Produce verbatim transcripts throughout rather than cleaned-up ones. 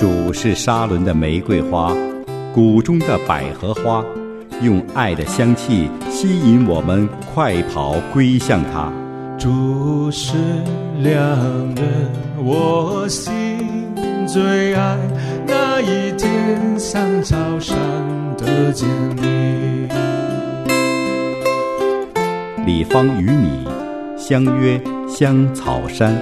主是沙伦的玫瑰花，谷中的百合花，用爱的香气吸引我们快跑归向他。 主是良人，我心最爱，那一天像草上的坚立。 李芳与你相约香草山。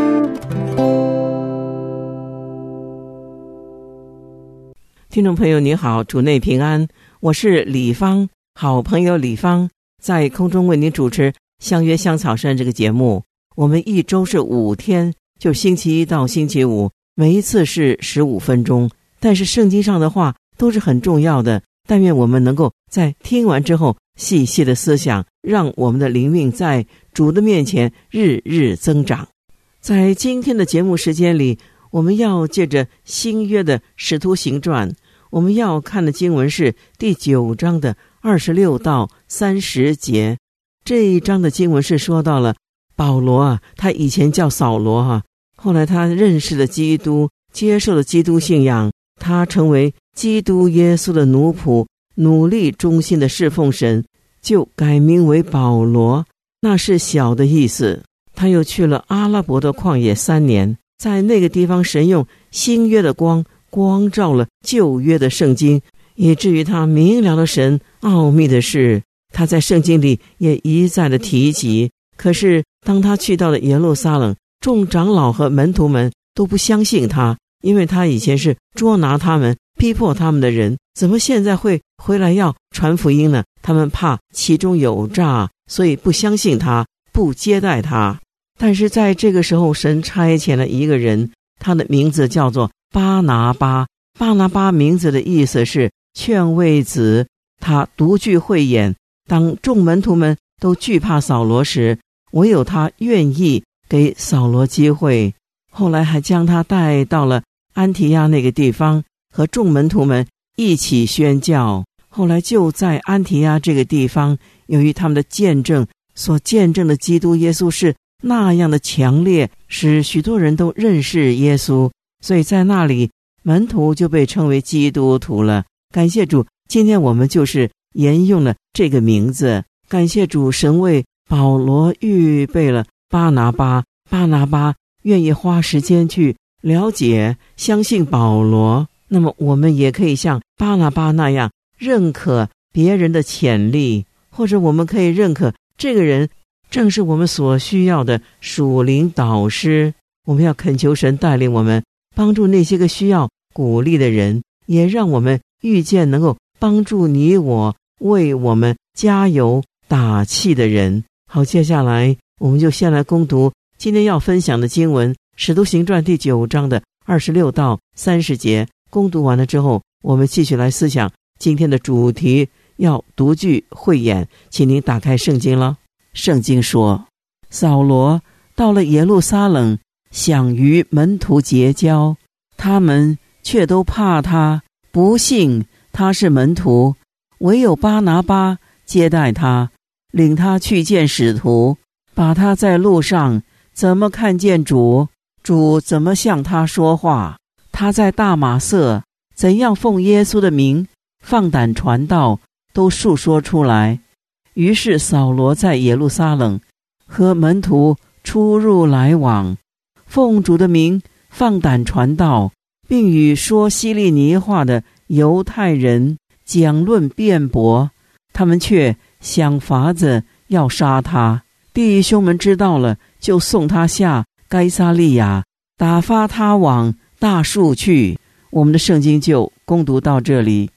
听众朋友你好，主内平安，我是李芳，好朋友李芳在空中为您主持相约香草山这个节目。我们一周是五天，就星期一到星期五，每一次是十五分钟，但是圣经上的话都是很重要的，但愿我们能够在听完之后细细的思想，让我们的灵命在主的面前日日增长。在今天的节目时间里，我们要借着新约的使徒行传，我们要看的经文是第九章的二十六到三十节。这一章的经文是说到了保罗啊，他以前叫扫罗哈、啊，后来他认识了基督，接受了基督信仰，他成为基督耶稣的奴仆，努力忠心的侍奉神，就改名为保罗，那是小的意思。他又去了阿拉伯的旷野三年，在那个地方神用新约的光光照了旧约的圣经，以至于他明了了神奥秘的事，他在圣经里也一再的提及。可是当他去到了耶路撒冷，众长老和门徒们都不相信他，因为他以前是捉拿他们逼迫他们的人，怎么现在会回来要传福音呢？他们怕其中有诈，所以不相信他，不接待他。但是在这个时候，神差遣了一个人，他的名字叫做巴拿巴。巴拿巴名字的意思是劝慰子，他独具慧眼，当众门徒们都惧怕扫罗时，唯有他愿意给扫罗机会。后来还将他带到了安提亚那个地方，和众门徒们一起宣教。后来就在安提亚这个地方，由于他们的见证所见证的基督耶稣是那样的强烈，使许多人都认识耶稣，所以在那里门徒就被称为基督徒了。感谢主，今天我们就是沿用了这个名字。感谢主，神为保罗预备了巴拿巴，巴拿巴愿意花时间去了解相信保罗，那么我们也可以像巴拿巴那样认可别人的潜力，或者我们可以认可这个人正是我们所需要的属灵导师。我们要恳求神带领我们，帮助那些个需要鼓励的人，也让我们遇见能够帮助你我，为我们加油打气的人。好，接下来我们就先来攻读今天要分享的经文，使徒行传第九章的二十六到三十节。攻读完了之后，我们继续来思想今天的主题，要独具慧眼。请您打开圣经了。圣经说，扫罗到了耶路撒冷，想与门徒结交，他们却都怕他，不信他是门徒，唯有巴拿巴接待他，领他去见使徒，把他在路上怎么看见主，主怎么向他说话，他在大马色怎样奉耶稣的名放胆传道，都述说出来。于是扫罗在耶路撒冷和门徒出入来往，奉主的名放胆传道，并与说希利尼话的犹太人讲论辩驳，他们却想法子要杀他。弟兄们知道了，就送他下该撒利亚，打发他往大树去。我们的圣经就攻读到这里。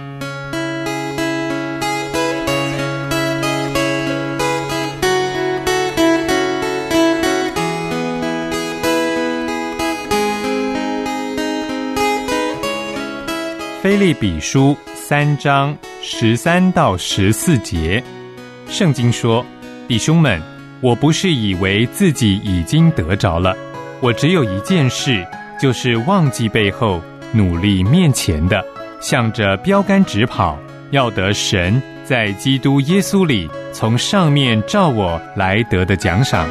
腓立比书三章十三到十四节，圣经说：弟兄们，我不是以为自己已经得着了，我只有一件事，就是忘记背后，努力面前的，向着标杆直跑，要得神在基督耶稣里从上面照我来得的奖赏。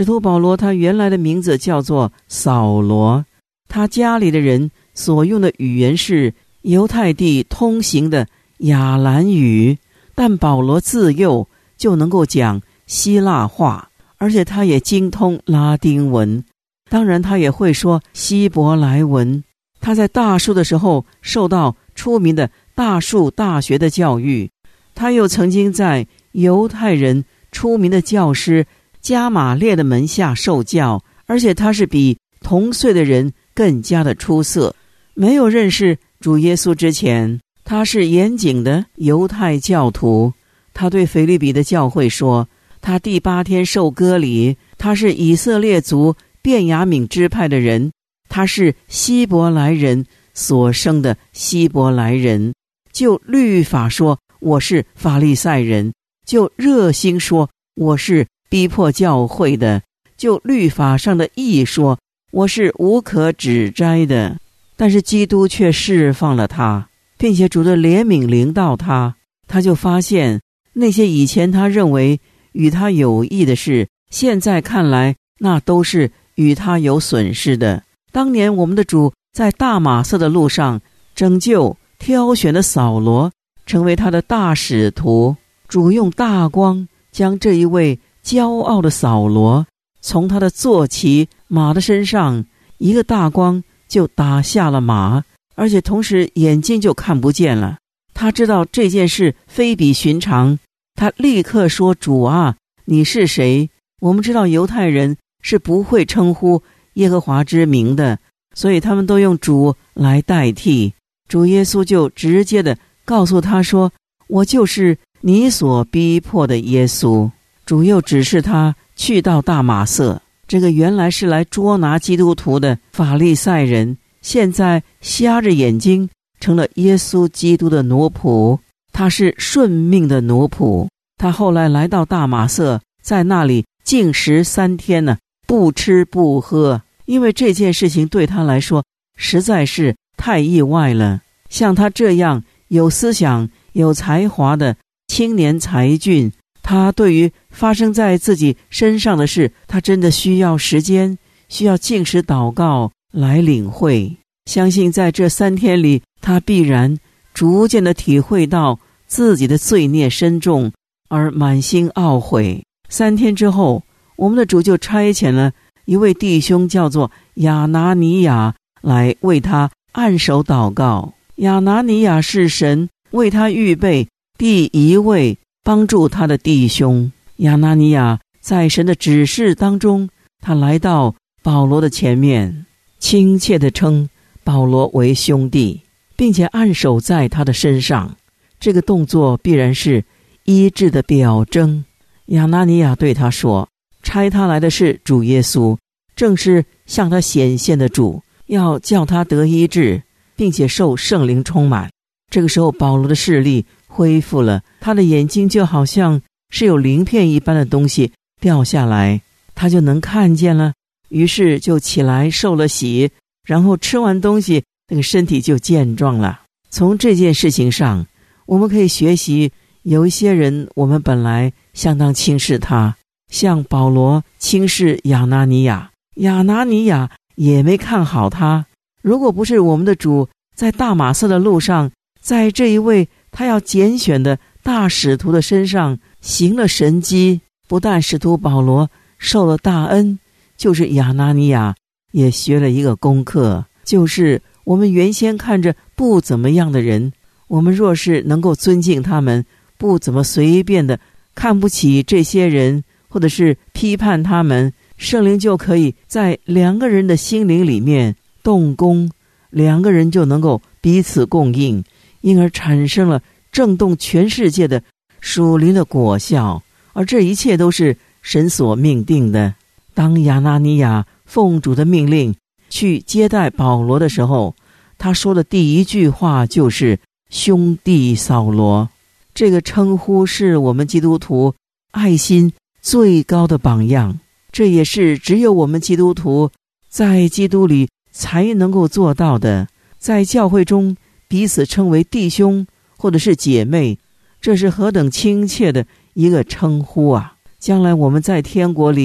使徒保罗他原来的名字叫做扫罗，他家里的人所用的语言是犹太地通行的亚兰语，但保罗自幼就能够讲希腊话，而且他也精通拉丁文，当然他也会说希伯来文。他在大树的时候受到出名的大树大学的教育，他又曾经在犹太人出名的教师加玛列的门下受教，而且他是比同岁的人更加的出色。没有认识主耶稣之前，他是严谨的犹太教徒。他对腓立比的教会说，他第八天受割礼，他是以色列族便雅悯支派的人，他是希伯来人所生的希伯来人。就律法说，我是法利赛人；就热心说，我是逼迫教会的；就律法上的义说，我是无可指摘的。但是基督却释放了他，并且主的怜悯临到他，他就发现那些以前他认为与他有益的事，现在看来那都是与他有损失的。当年我们的主在大马色的路上拯救挑选的扫罗，成为他的大使徒。主用大光将这一位骄傲的扫罗从他的坐骑马的身上，一个大光就打下了马，而且同时眼睛就看不见了。他知道这件事非比寻常，他立刻说，主啊，你是谁？我们知道犹太人是不会称呼耶和华之名的，所以他们都用主来代替。主耶稣就直接的告诉他说，我就是你所逼迫的耶稣。主又指示他去到大马色，这个原来是来捉拿基督徒的法利赛人，现在瞎着眼睛成了耶稣基督的奴仆，他是顺命的奴仆。他后来来到大马色，在那里禁食三天呢，不吃不喝，因为这件事情对他来说实在是太意外了。像他这样有思想有才华的青年才俊，他对于发生在自己身上的事，他真的需要时间，需要禁食祷告来领会。相信在这三天里，他必然逐渐的体会到自己的罪孽深重，而满心懊悔。三天之后，我们的主就差遣了一位弟兄叫做亚拿尼亚来为他按手祷告。亚拿尼亚是神为他预备第一位帮助他的弟兄。亚拿尼亚在神的指示当中，他来到保罗的前面，亲切地称保罗为兄弟，并且按手在他的身上。这个动作必然是医治的表征。亚拿尼亚对他说，差他来的是主耶稣，正是向他显现的主，要叫他得医治，并且受圣灵充满。这个时候保罗的视力恢复了，他的眼睛就好像是有鳞片一般的东西掉下来，他就能看见了，于是就起来受了洗，然后吃完东西，那个身体就健壮了。从这件事情上，我们可以学习，有一些人我们本来相当轻视他，像保罗轻视亚拿尼亚，亚拿尼亚也没看好他。如果不是我们的主在大马色的路上，在这一位他要拣选的大使徒的身上行了神迹，不但使徒保罗受了大恩，就是亚拿尼亚也学了一个功课，就是我们原先看着不怎么样的人，我们若是能够尊敬他们，不怎么随便的看不起这些人，或者是批判他们，圣灵就可以在两个人的心灵里面动工，两个人就能够彼此供应，因而产生了震动全世界的属灵的果效。而这一切都是神所命定的。当亚拿尼亚奉主的命令去接待保罗的时候，他说的第一句话就是兄弟扫罗。这个称呼是我们基督徒爱心最高的榜样，这也是只有我们基督徒在基督里才能够做到的。在教会中彼此称为弟兄或者是姐妹，这是何等亲切的一个称呼啊！将来我们在天国里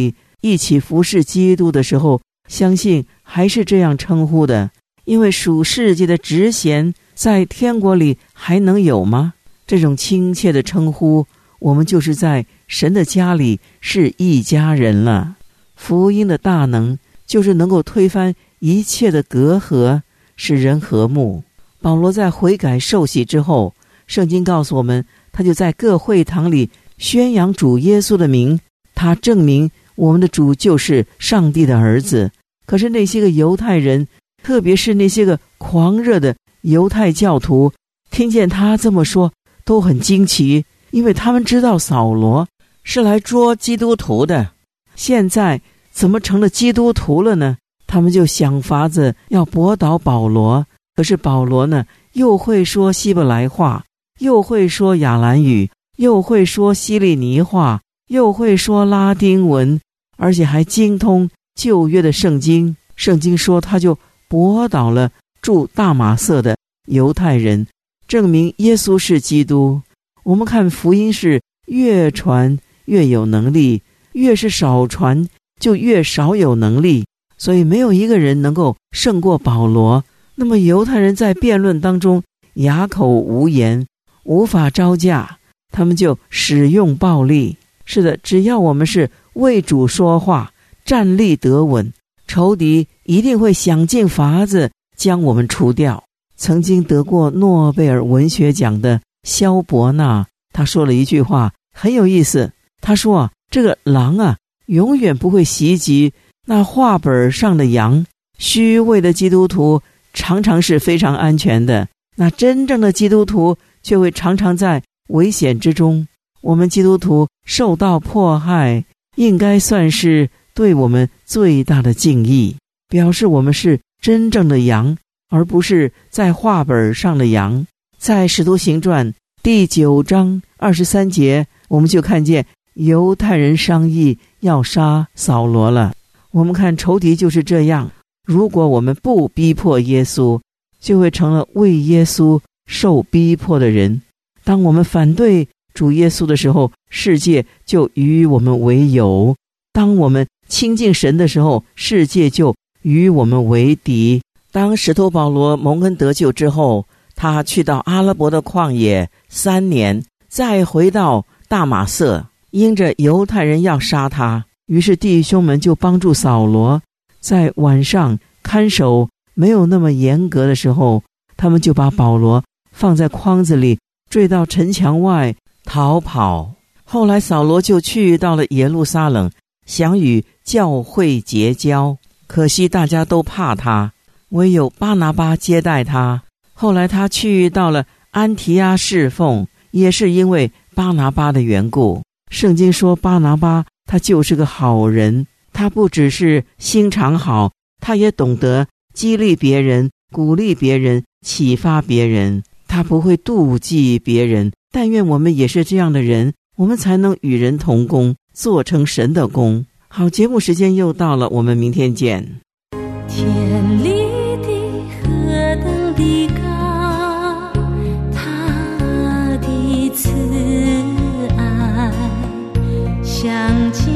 一起服侍基督的时候，相信还是这样称呼的，因为属世界的职衔在天国里还能有吗？这种亲切的称呼，我们就是在神的家里是一家人了。福音的大能就是能够推翻一切的隔阂，使人和睦。保罗在悔改受洗之后，圣经告诉我们，他就在各会堂里宣扬主耶稣的名，他证明我们的主就是上帝的儿子。可是那些个犹太人，特别是那些个狂热的犹太教徒，听见他这么说都很惊奇，因为他们知道扫罗是来捉基督徒的，现在怎么成了基督徒了呢？他们就想法子要驳倒保罗。可是保罗呢，又会说希伯来话，又会说亚兰语，又会说希利尼话，又会说拉丁文，而且还精通旧约的圣经。圣经说他就驳倒了住大马色的犹太人，证明耶稣是基督。我们看福音是越传越有能力，越是少传就越少有能力，所以没有一个人能够胜过保罗。那么犹太人在辩论当中哑口无言，无法招架，他们就使用暴力。是的，只要我们是为主说话，站立得稳，仇敌一定会想尽法子将我们除掉。曾经得过诺贝尔文学奖的萧伯纳，他说了一句话很有意思，他说啊，这个狼啊永远不会袭击那画本上的羊，虚伪的基督徒常常是非常安全的，那真正的基督徒却会常常在危险之中。我们基督徒受到迫害，应该算是对我们最大的敬意，表示我们是真正的羊，而不是在画本上的羊。在使徒行传第九章二十三节，我们就看见犹太人商议要杀扫罗了。我们看仇敌就是这样，如果我们不逼迫耶稣，就会成了为耶稣受逼迫的人。当我们反对主耶稣的时候，世界就与我们为友；当我们亲近神的时候，世界就与我们为敌。当使徒保罗蒙恩得救之后，他去到阿拉伯的旷野三年，再回到大马色，因着犹太人要杀他，于是弟兄们就帮助扫罗，在晚上看守没有那么严格的时候，他们就把保罗放在筐子里，坠到城墙外逃跑。后来扫罗就去到了耶路撒冷，想与教会结交，可惜大家都怕他，唯有巴拿巴接待他。后来他去到了安提阿侍奉，也是因为巴拿巴的缘故。圣经说巴拿巴他就是个好人，他不只是心肠好，他也懂得激励别人，鼓励别人，启发别人，他不会妒忌别人。但愿我们也是这样的人，我们才能与人同工，做成神的工。好，节目时间又到了，我们明天见。 天立地何等的高，他的慈爱向前